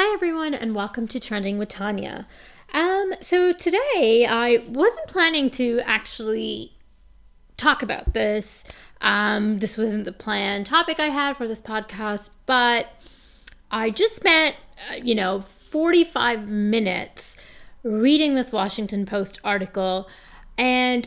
Hi everyone and welcome to Trending with Tanya. So today I wasn't planning to actually talk about this. This wasn't the planned topic I had for this podcast, but I just spent, 45 minutes reading this Washington Post article, and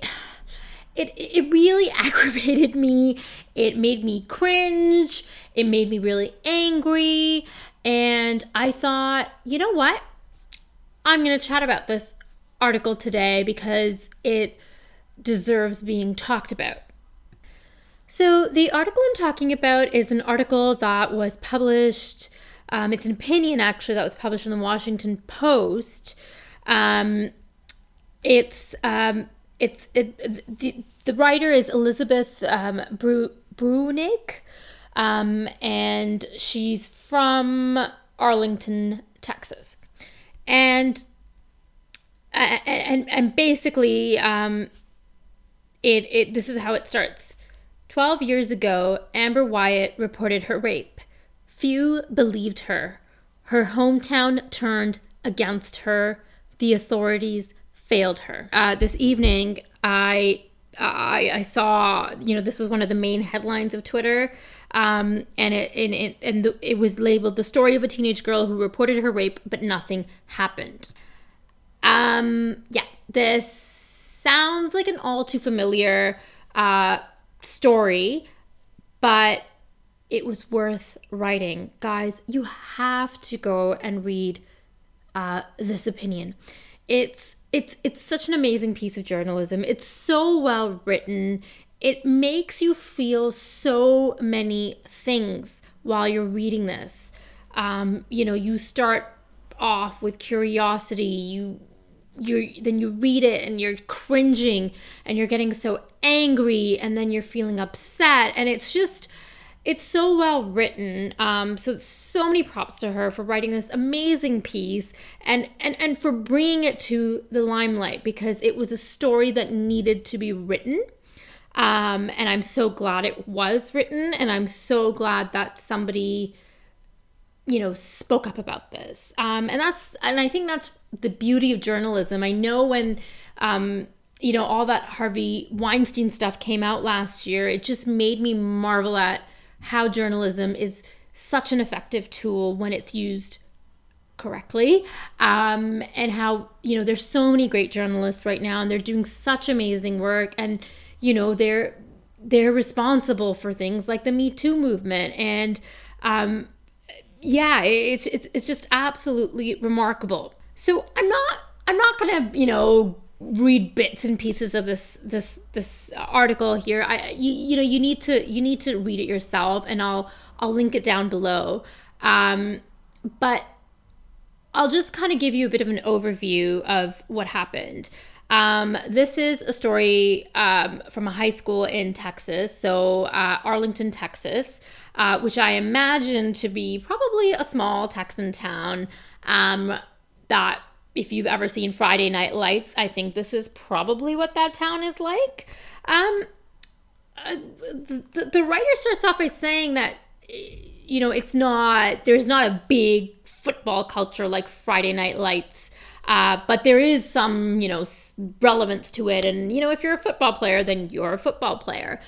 it really aggravated me. It made me cringe. It made me really angry. And I thought, you know what? I'm going to chat about this article today because it deserves being talked about. So the article I'm talking about is an article that was published. It's an opinion, actually, that was published in the Washington Post. The writer is Elizabeth Bruenig, and she's from Arlington, Texas. And basically, this is how it starts. 12 years ago, Amber Wyatt reported her rape. Few believed her. Her hometown turned against her. The authorities failed her. This evening, I saw, this was one of the main headlines of Twitter, and it was labeled "The Story of a Teenage Girl Who Reported Her Rape, but Nothing Happened." This sounds like an all too familiar story, but it was worth writing. Guys, you have to go and read this opinion. It's such an amazing piece of journalism. It's so well written. It makes you feel so many things while you're reading this. You start off with curiosity. Then you read it and you're cringing and you're getting so angry, and then you're feeling upset, and it's so well written. So many props to her for writing this amazing piece and for bringing it to the limelight, because it was a story that needed to be written. And I'm so glad it was written, and I'm so glad that somebody, spoke up about this. And I think that's the beauty of journalism. I know when, all that Harvey Weinstein stuff came out last year, it just made me marvel at how journalism is such an effective tool when it's used correctly, and how, there's so many great journalists right now, and they're doing such amazing work, and, they're responsible for things like the Me Too movement, and it's just absolutely remarkable. So I'm not gonna, read bits and pieces of this article here. You need to read it yourself, and I'll link it down below. But I'll just kind of give you a bit of an overview of what happened. This is a story from a high school in Texas, so Arlington, Texas, which I imagine to be probably a small Texan town that, if you've ever seen Friday Night Lights, I think this is probably what that town is like. The writer starts off by saying that, there's not a big football culture like Friday Night Lights, but there is some, relevance to it. And, if you're a football player, then you're a football player.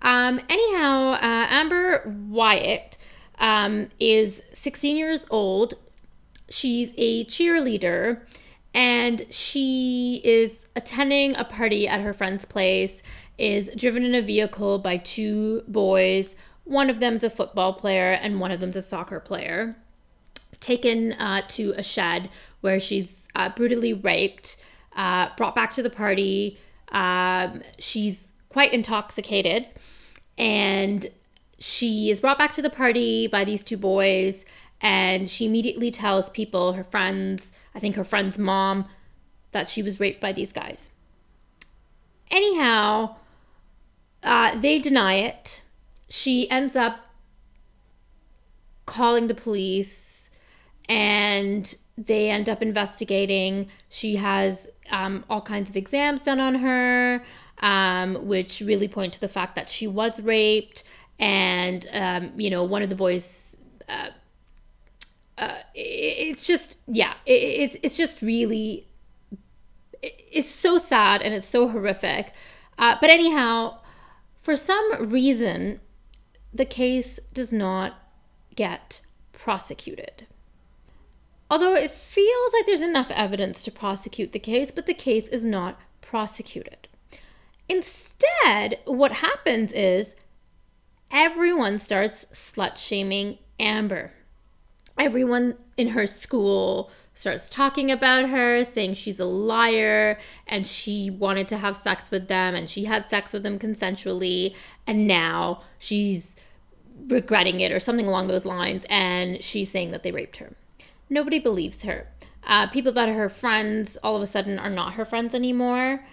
Amber Wyatt is 16 years old. She's a cheerleader, and she is attending a party at her friend's place, is driven in a vehicle by two boys. One of them's a football player and one of them's a soccer player. Taken to a shed where she's brutally raped, brought back to the party. She's quite intoxicated, and she is brought back to the party by these two boys, and she immediately tells people, her friends, I think her friend's mom, that she was raped by these guys. Anyhow, they deny it. She ends up calling the police, and they end up investigating. She has all kinds of exams done on her, which really point to the fact that she was raped. And, one of the boys it's just, yeah, it's just really, it's so sad and it's so horrific. But anyhow, for some reason, the case does not get prosecuted. Although it feels like there's enough evidence to prosecute the case, but the case is not prosecuted. Instead, what happens is everyone starts slut-shaming Amber. Everyone in her school starts talking about her, saying she's a liar and she wanted to have sex with them and she had sex with them consensually and now she's regretting it or something along those lines, and she's saying that they raped her. Nobody believes her. People that are her friends all of a sudden are not her friends anymore.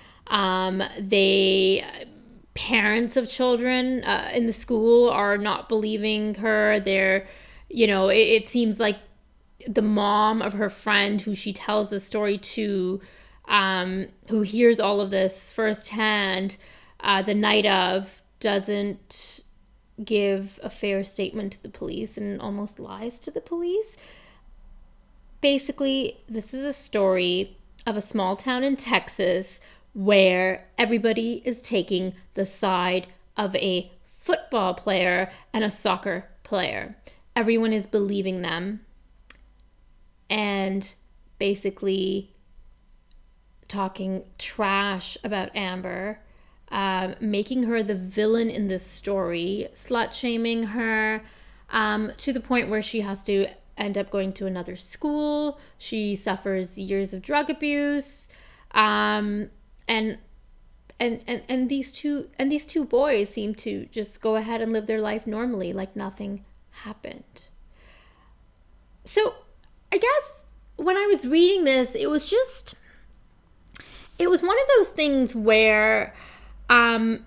Parents of children in the school are not believing her. They're, it seems like the mom of her friend who she tells the story to, who hears all of this firsthand the night of, doesn't give a fair statement to the police and almost lies to the police. Basically, this is a story of a small town in Texas where everybody is taking the side of a football player and a soccer player. Everyone is believing them and basically talking trash about Amber, making her the villain in this story, slut-shaming her to the point where she has to end up going to another school. She suffers years of drug abuse. And these two boys seem to just go ahead and live their life normally, like nothing happened. So I guess when I was reading this, it was one of those things where, when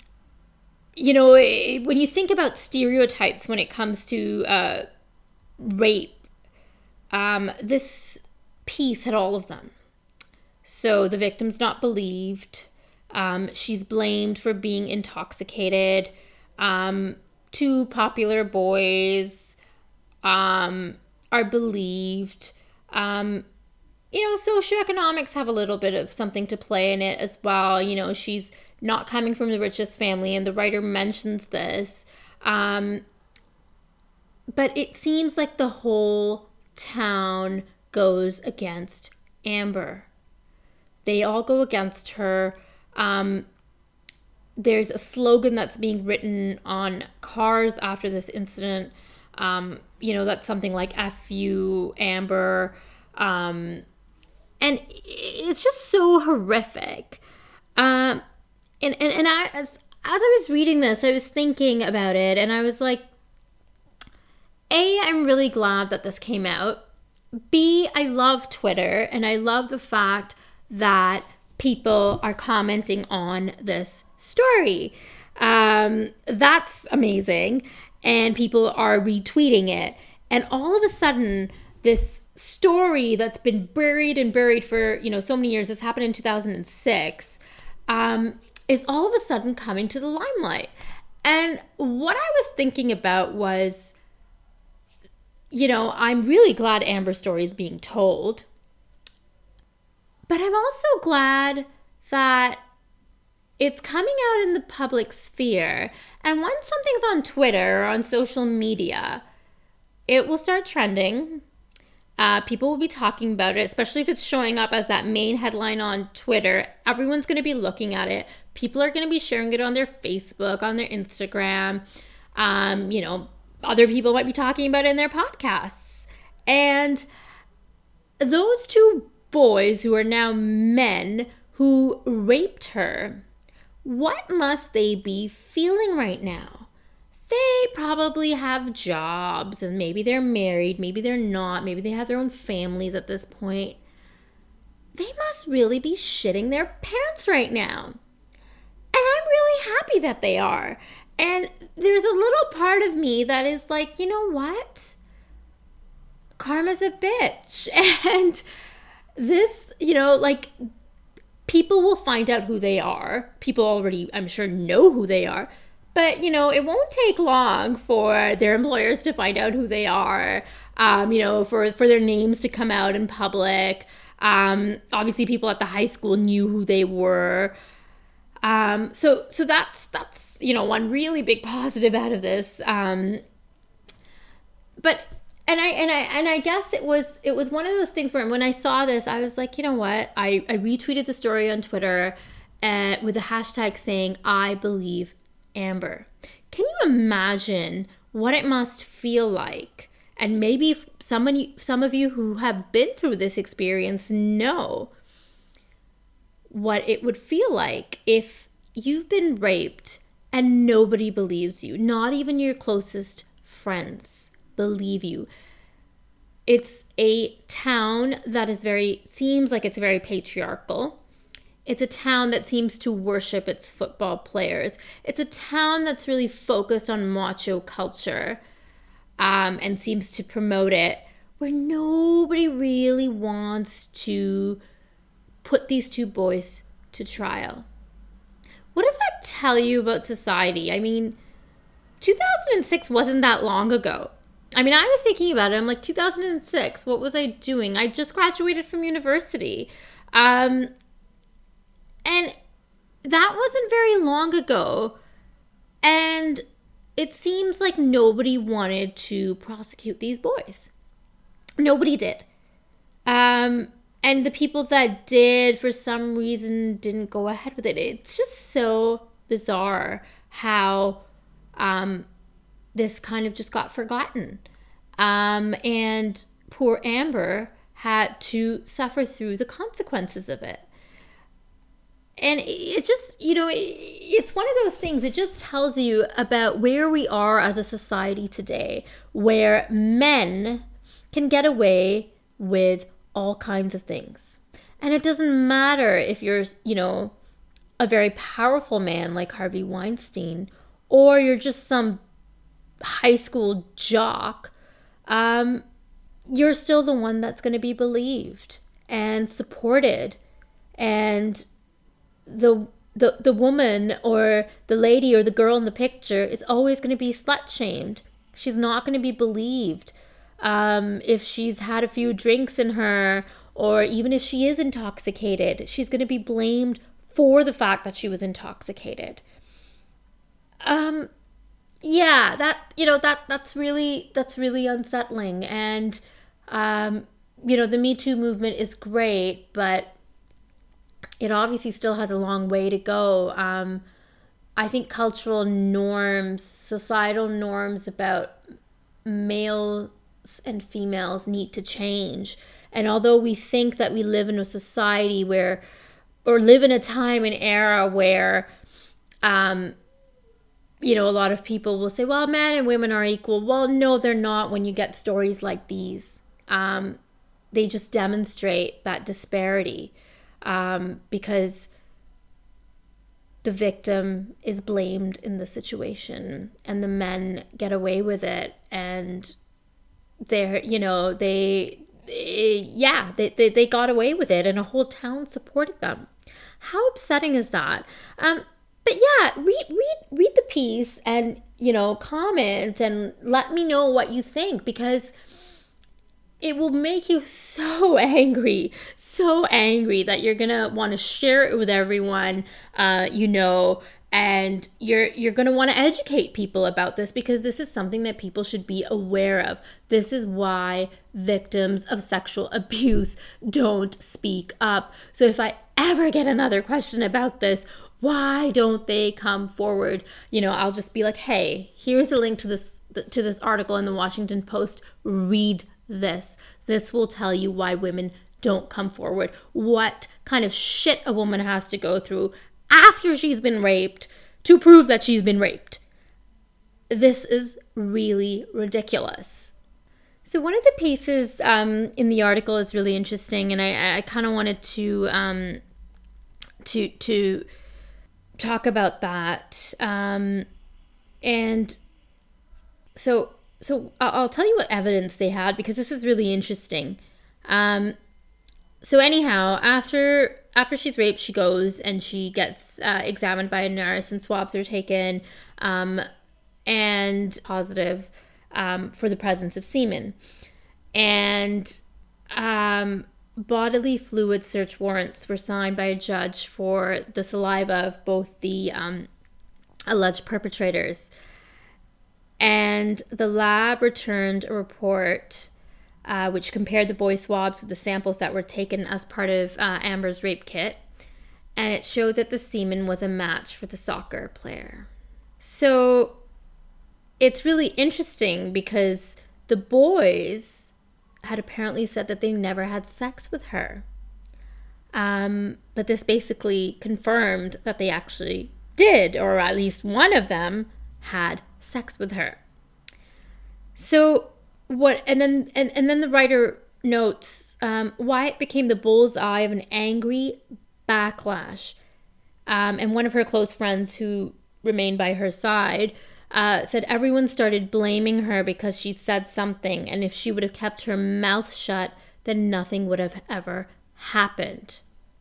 you think about stereotypes when it comes to rape, this piece had all of them. So the victim's not believed. She's blamed for being intoxicated. Two popular boys are believed. Socioeconomics have a little bit of something to play in it as well. She's not coming from the richest family, and the writer mentions this. But it seems like the whole town goes against Amber. They all go against her. There's a slogan that's being written on cars after this incident. That's something like "F you, Amber." And it's just so horrific. And as I was reading this, I was thinking about it, and I was like, A, I'm really glad that this came out. B, I love Twitter, and I love the fact that people are commenting on this story. That's amazing. And people are retweeting it. And all of a sudden, this story that's been buried for, so many years, this happened in 2006, is all of a sudden coming to the limelight. And what I was thinking about was, I'm really glad Amber's story is being told. But I'm also glad that it's coming out in the public sphere. And once something's on Twitter or on social media, it will start trending. People will be talking about it, especially if it's showing up as that main headline on Twitter. Everyone's going to be looking at it. People are going to be sharing it on their Facebook, on their Instagram. Other people might be talking about it in their podcasts. And those two boys who are now men who raped her, what must they be feeling right now? They probably have jobs and maybe they're married, maybe they're not, maybe they have their own families at this point. They must really be shitting their pants right now. And I'm really happy that they are. And there's a little part of me that is like, you know what? Karma's a bitch. And this, people will find out who they are. People already, I'm sure, know who they are. But, it won't take long for their employers to find out who they are. for their names to come out in public. Obviously, people at the high school knew who they were. So that's one really big positive out of this. But I guess it was one of those things where when I saw this, I was like, you know what? I retweeted the story on Twitter with the hashtag saying, "I believe Amber." Can you imagine what it must feel like? And maybe some of you who have been through this experience know what it would feel like if you've been raped and nobody believes you. Not even your closest friends believe you. It's a town that seems like it's very patriarchal. It's a town that seems to worship its football players. It's a town that's really focused on macho culture, and seems to promote it, where nobody really wants to put these two boys to trial. What does that tell you about society? I mean, 2006 wasn't that long ago. I mean, I was thinking about it. I'm like, 2006, what was I doing? I just graduated from university. And that wasn't very long ago. And it seems like nobody wanted to prosecute these boys. Nobody did. And the people that did, for some reason, didn't go ahead with it. It's just so bizarre how this kind of just got forgotten. And poor Amber had to suffer through the consequences of it. And it just, it's one of those things. It just tells you about where we are as a society today, where men can get away with all kinds of things. And it doesn't matter if you're, a very powerful man like Harvey Weinstein, or you're just some high school jock. You're still the one that's going to be believed and supported. And the woman or the lady or the girl in the picture is always going to be slut shamed. She's not going to be believed. If she's had a few drinks in her, or even if she is intoxicated, she's going to be blamed for the fact that she was intoxicated. Yeah, that's really unsettling. And, the Me Too movement is great, but it obviously still has a long way to go. I think cultural norms, societal norms about males and females need to change. And although we think that we live in a society or live in a time and era where, a lot of people will say, well, men and women are equal. Well, no, they're not when you get stories like these. They just demonstrate that disparity, because the victim is blamed in the situation and the men get away with it. And they got away with it and a whole town supported them. How upsetting is that? But yeah, read the piece and, comment and let me know what you think, because it will make you so angry that you're going to want to share it with everyone, and you're going to want to educate people about this, because this is something that people should be aware of. This is why victims of sexual abuse don't speak up. So if I ever get another question about this, why don't they come forward? I'll just be like, hey, here's a link to this article in the Washington Post. Read this. This will tell you why women don't come forward. What kind of shit a woman has to go through after she's been raped to prove that she's been raped. This is really ridiculous. So one of the pieces in the article is really interesting, and I kind of wanted to talk about that. And so I'll tell you what evidence they had, because this is really interesting. So anyhow, after she's raped, she goes and she gets examined by a nurse, and swabs are taken, and positive for the presence of semen. And bodily fluid search warrants were signed by a judge for the saliva of both the alleged perpetrators. And the lab returned a report which compared the boy swabs with the samples that were taken as part of Amber's rape kit. And it showed that the semen was a match for the soccer player. So it's really interesting because the boys had apparently said that they never had sex with her. But this basically confirmed that they actually did, or at least one of them had sex with her. So what, and then the writer notes Wyatt became the bullseye of an angry backlash. And one of her close friends who remained by her side said everyone started blaming her because she said something, and if she would have kept her mouth shut, then nothing would have ever happened.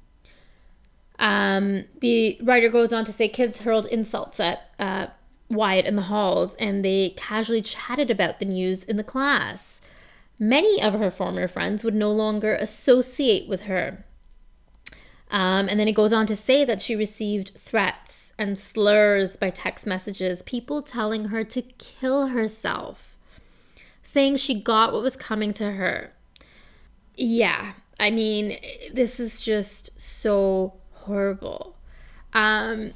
The writer goes on to say kids hurled insults at Wyatt in the halls, and they casually chatted about the news in the class. Many of her former friends would no longer associate with her. And then it goes on to say that she received threats and slurs by text messages, people telling her to kill herself, saying she got what was coming to her. Yeah, I mean, this is just so horrible. And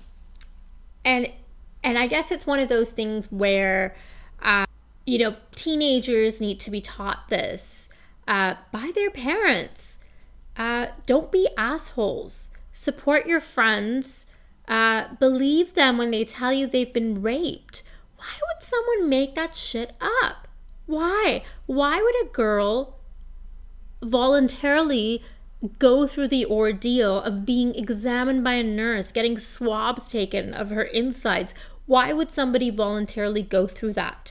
I guess it's one of those things where, teenagers need to be taught this by their parents. Don't be assholes. Support your friends. Believe them when they tell you they've been raped. Why would someone make that shit up? Why? Why would a girl voluntarily go through the ordeal of being examined by a nurse, getting swabs taken of her insides? Why would somebody voluntarily go through that?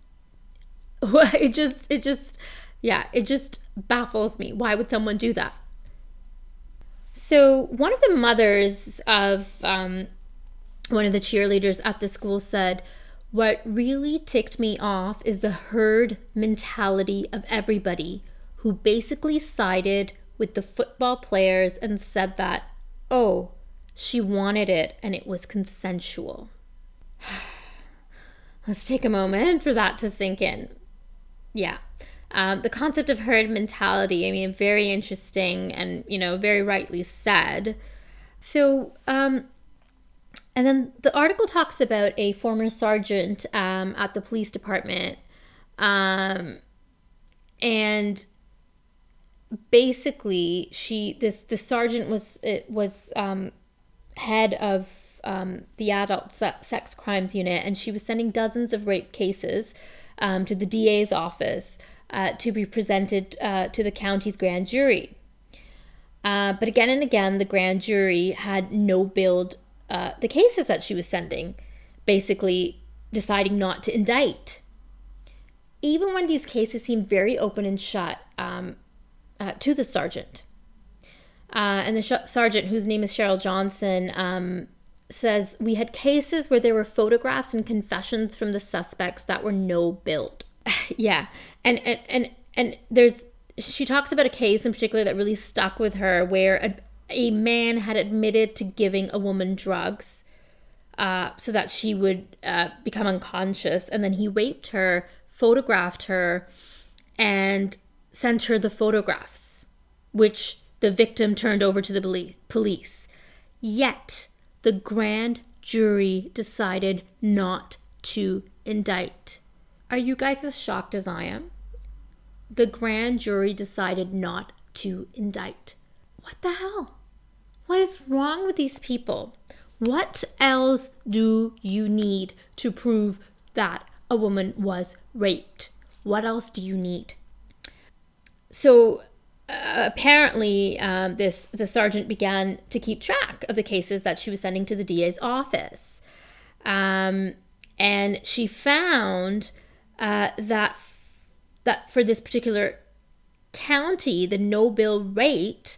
It just baffles me. Why would someone do that? So one of the mothers of one of the cheerleaders at the school said, "What really ticked me off is the herd mentality of everybody who basically sided with the football players and said that, oh, she wanted it and it was consensual." Let's take a moment for that to sink in. Yeah. The concept of herd mentality, I mean, very interesting and, very rightly said. So, and then the article talks about a former sergeant at the police department. And basically, the sergeant was head of the adult sex crimes unit, and she was sending dozens of rape cases to the DA's office to be presented to the county's grand jury. But again and again, the grand jury had no-billed the cases that she was sending, basically deciding not to indict. Even when these cases seemed very open and shut to the sergeant. And the sergeant, whose name is Cheryl Johnson, says, "We had cases where there were photographs and confessions from the suspects that were no-billed." Yeah. And she talks about a case in particular that really stuck with her where a man had admitted to giving a woman drugs so that she would become unconscious. And then he raped her, photographed her, and sent her the photographs, which the victim turned over to the police. Yet, the grand jury decided not to indict. Are you guys as shocked as I am? The grand jury decided not to indict. What the hell? What is wrong with these people? What else do you need to prove that a woman was raped? What else do you need? So apparently, the sergeant began to keep track of the cases that she was sending to the DA's office. And she found that for this particular county, the no-bill rate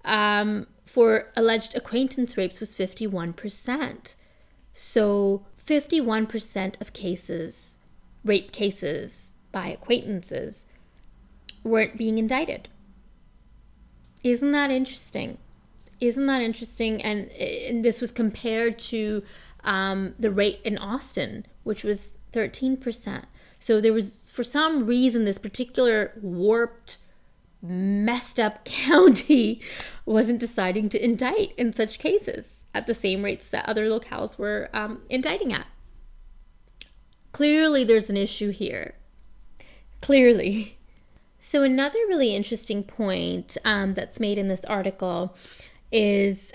for alleged acquaintance rapes was 51%. So 51% of cases, rape cases by acquaintances, weren't being indicted. Isn't that interesting? Isn't that interesting? And this was compared to the rate in Austin, which was 13%. So there was, for some reason, this particular warped, messed up county wasn't deciding to indict in such cases at the same rates that other locales were indicting at. Clearly, there's an issue here. Clearly. So another really interesting point that's made in this article is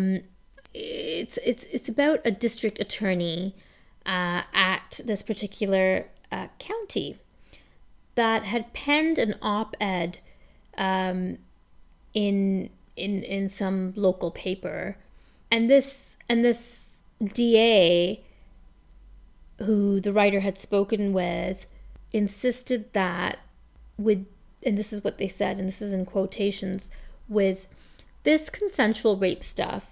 it's about a district attorney at this particular county that had penned an op-ed in some local paper, and this DA who the writer had spoken with insisted that with, and this is what they said, and this is in quotations, with this consensual rape stuff,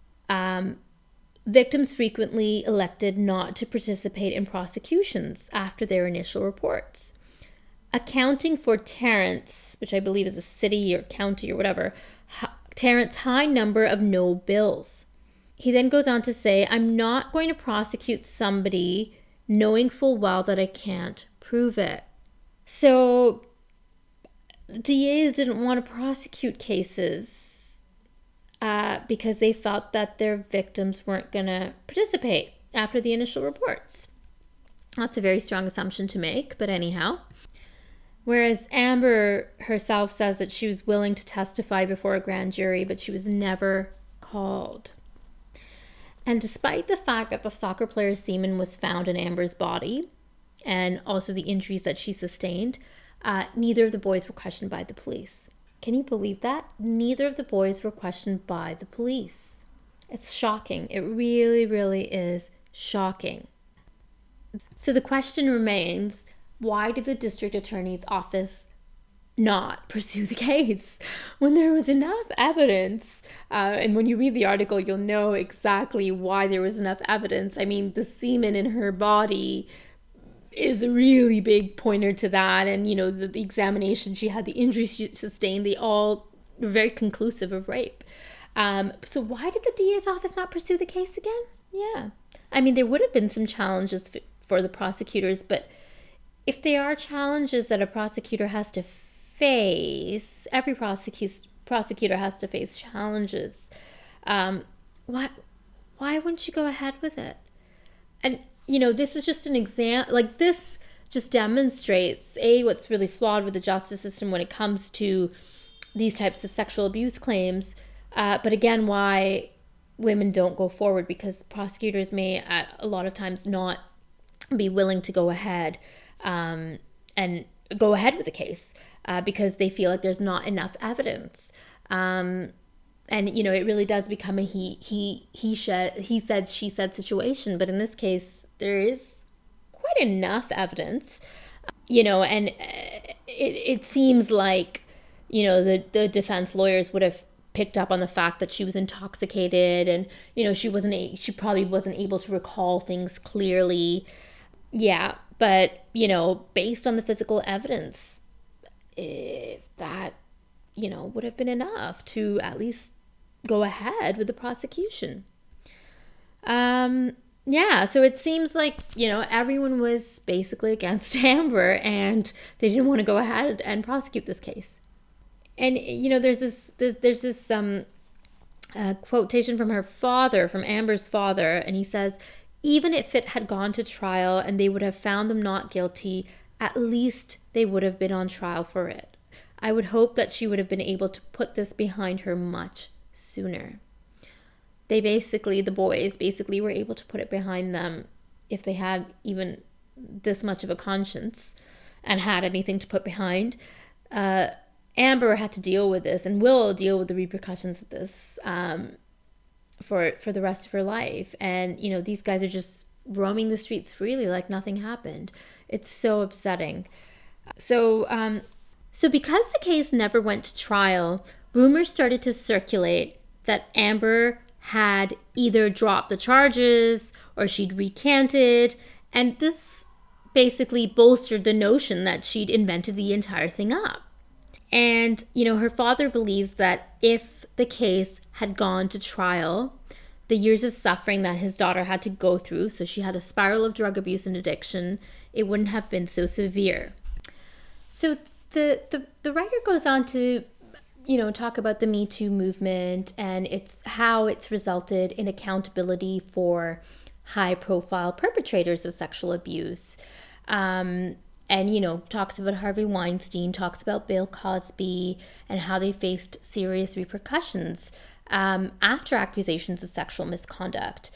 victims frequently elected not to participate in prosecutions after their initial reports. Accounting for Tarrant's, which I believe is a city or county or whatever, Tarrant's high number of no bills. He then goes on to say, I'm not going to prosecute somebody knowing full well that I can't prove it. So DAs didn't want to prosecute cases because they felt that their victims weren't going to participate after the initial reports. That's a very strong assumption to make, but anyhow. Whereas Amber herself says that she was willing to testify before a grand jury, but she was never called. And despite the fact that the soccer player's semen was found in Amber's body, and also the injuries that she sustained, neither of the boys were questioned by the police. Can you believe that? Neither of the boys were questioned by the police. It's shocking. It really, really is shocking. So the question remains, why did the district attorney's office not pursue the case when there was enough evidence? And when you read the article, you'll know exactly why there was enough evidence. I mean, the semen in her body is a really big pointer to that. And, you know, the examination she had, the injuries she sustained, they all were very conclusive of rape. So why did the DA's office not pursue the case again? Yeah. I mean, there would have been some challenges for the prosecutors, but if there are challenges that a prosecutor has to face, every prosecutor has to face challenges. Why wouldn't you go ahead with it? And, you know, this is just an example, like this just demonstrates, what's really flawed with the justice system when it comes to these types of sexual abuse claims. But again, why women don't go forward, because prosecutors may at a lot of times not be willing to go ahead and go ahead with the case because they feel like there's not enough evidence. And, you know, it really does become a he said, she said situation. But in this case, there is quite enough evidence, you know, and it seems like, you know, the defense lawyers would have picked up on the fact that she was intoxicated and, you know, she probably wasn't able to recall things clearly. Yeah. But, you know, based on the physical evidence, that, you know, would have been enough to at least go ahead with the prosecution. Yeah, so it seems like, you know, everyone was basically against Amber and they didn't want to go ahead and prosecute this case. And, you know, there's this quotation from her father, from Amber's father, and he says, even if it had gone to trial and they would have found them not guilty, at least they would have been on trial for it. I would hope that she would have been able to put this behind her much sooner. The boys basically were able to put it behind them if they had even this much of a conscience and had anything to put behind. Amber had to deal with this and will deal with the repercussions of this for the rest of her life. And, you know, these guys are just roaming the streets freely like nothing happened. It's so upsetting. So because the case never went to trial, rumors started to circulate that Amber had either dropped the charges or she'd recanted, and this basically bolstered the notion that she'd invented the entire thing up. And, her father believes that if the case had gone to trial, the years of suffering that his daughter had to go through, so she had a spiral of drug abuse and addiction, it wouldn't have been so severe. So the writer goes on to, talk about the Me Too movement and how it's resulted in accountability for high-profile perpetrators of sexual abuse. And, talks about Harvey Weinstein, talks about Bill Cosby, and how they faced serious repercussions after accusations of sexual misconduct.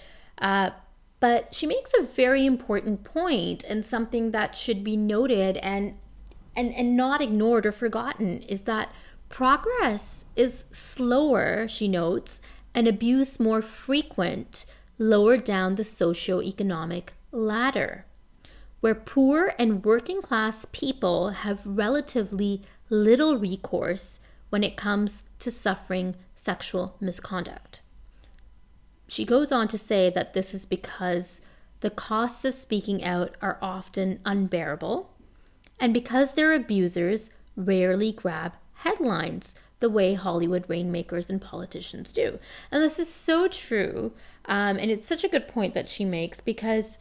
But she makes a very important point, and something that should be noted and not ignored or forgotten, is that progress is slower, she notes, and abuse more frequent lower down the socioeconomic ladder, where poor and working class people have relatively little recourse when it comes to suffering sexual misconduct. She goes on to say that this is because the costs of speaking out are often unbearable, and because their abusers rarely grab headlines the way Hollywood rainmakers and politicians do. And this is so true, and it's such a good point that she makes, because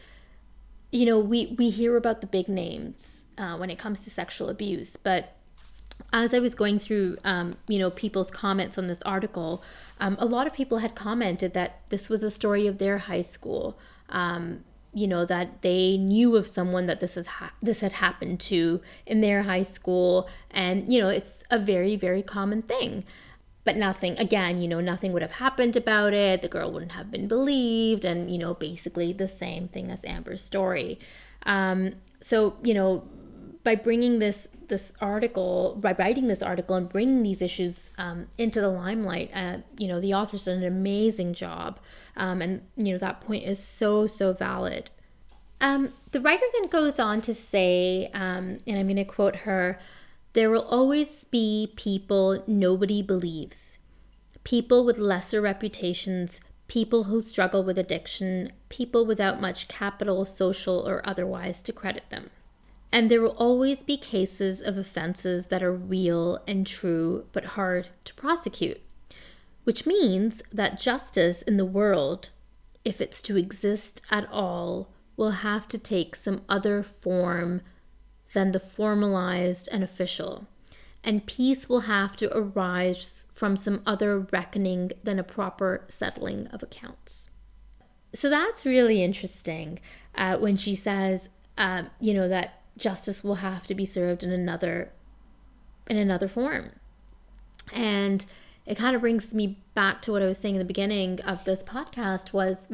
we hear about the big names when it comes to sexual abuse, but as I was going through, people's comments on this article, a lot of people had commented that this was a story of their high school, that they knew of someone that this had happened to in their high school, and it's a very, very common thing. But nothing would have happened about it. The girl wouldn't have been believed, and basically the same thing as Amber's story. So by bringing this article, by writing this article and bringing these issues into the limelight, the author's done an amazing job, and that point is so valid. The writer then goes on to say, and I'm going to quote her, "There will always be people nobody believes. People with lesser reputations, people who struggle with addiction, people without much capital, social or otherwise, to credit them. And there will always be cases of offenses that are real and true but hard to prosecute. Which means that justice in the world, if it's to exist at all, will have to take some other form than the formalized and official, and peace will have to arise from some other reckoning than a proper settling of accounts." So that's really interesting when she says, that justice will have to be served in another form. And it kind of brings me back to what I was saying in the beginning of this podcast was,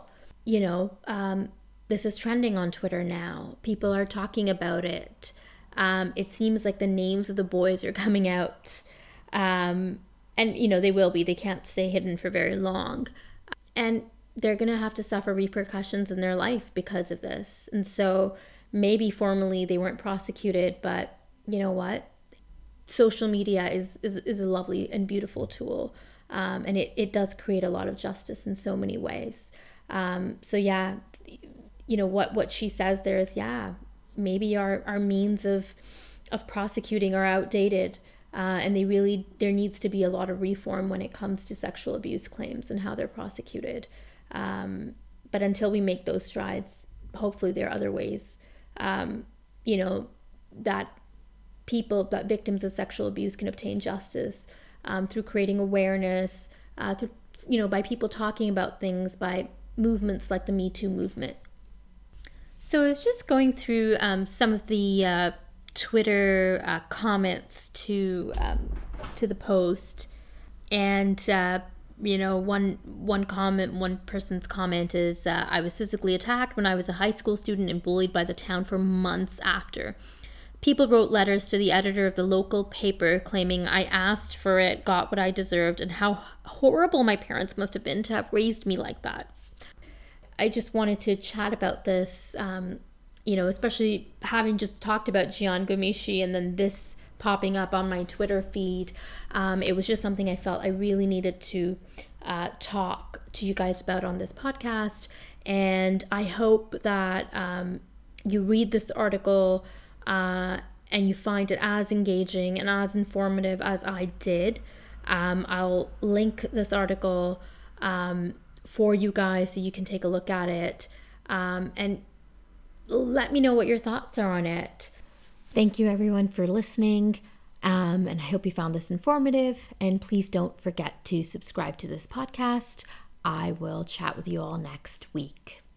this is trending on Twitter now. People are talking about it. It seems like the names of the boys are coming out. And, they will be. They can't stay hidden for very long. And they're going to have to suffer repercussions in their life because of this. And so maybe formally they weren't prosecuted, but you know what? Social media is a lovely and beautiful tool. And it does create a lot of justice in so many ways. So yeah, what she says there is, maybe our means of prosecuting are outdated, and there needs to be a lot of reform when it comes to sexual abuse claims and how they're prosecuted. But until we make those strides, hopefully there are other ways, that victims of sexual abuse can obtain justice, through creating awareness, by people talking about things, by movements like the Me Too movement. So I was just going through some of the Twitter comments to the post, and one person's comment is, "I was physically attacked when I was a high school student and bullied by the town for months after. People wrote letters to the editor of the local paper claiming I asked for it, got what I deserved, and how horrible my parents must have been to have raised me like that." I just wanted to chat about this, especially having just talked about Jian Ghomeshi and then this popping up on my Twitter feed. It was just something I felt I really needed to talk to you guys about on this podcast. And I hope that you read this article and you find it as engaging and as informative as I did, I'll link this article for you guys so you can take a look at it, and let me know what your thoughts are on it. Thank you everyone for listening, and I hope you found this informative, and please don't forget to subscribe to this podcast. I will chat with you all next week.